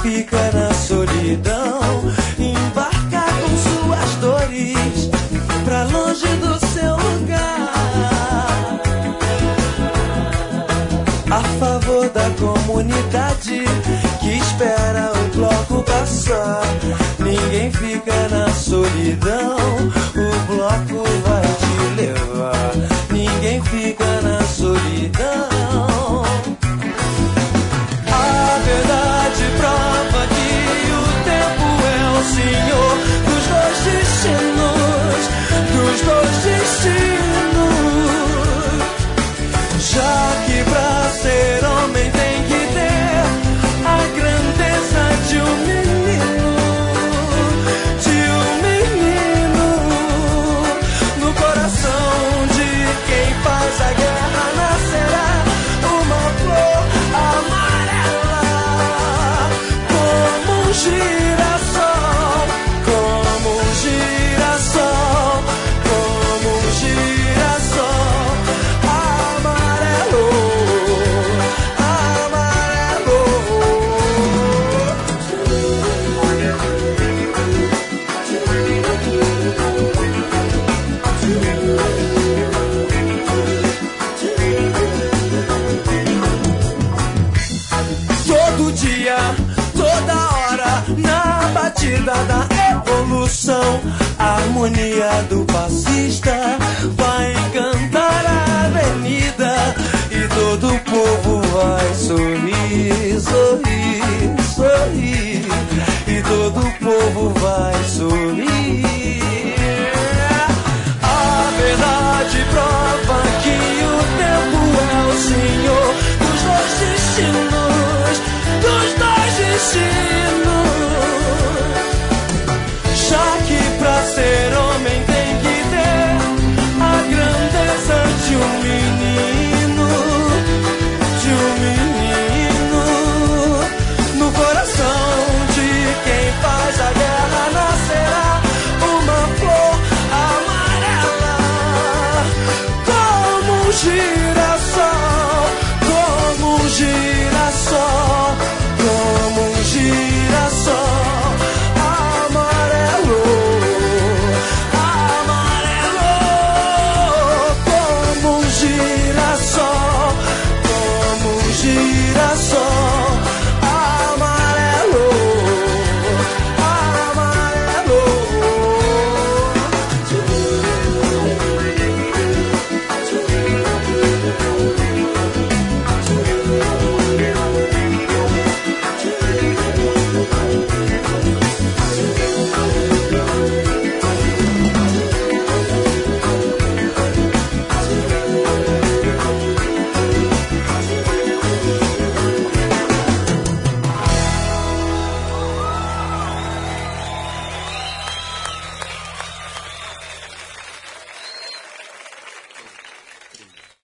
fica na solidão, embarca com suas dores pra longe do seu lugar. A favor da comunidade que espera o bloco passar. Ninguém fica na solidão, o bloco vai te levar. Ninguém fica na solidão. A verdade prova que o tempo é o senhor dos dois destinos, dos dois destinos. Já que pra ser homem tem que ter a grandeza de um menino, no coração de quem faz a guerra nascerá uma flor amarela, como um girassol, como um girassol, como um girassol amarelo, amarelo. Todo dia, toda hora, na batida da evolução, a harmonia do passista vai encantar a avenida e todo o povo vai sorrir, sorrir, sorrir, e todo o povo vai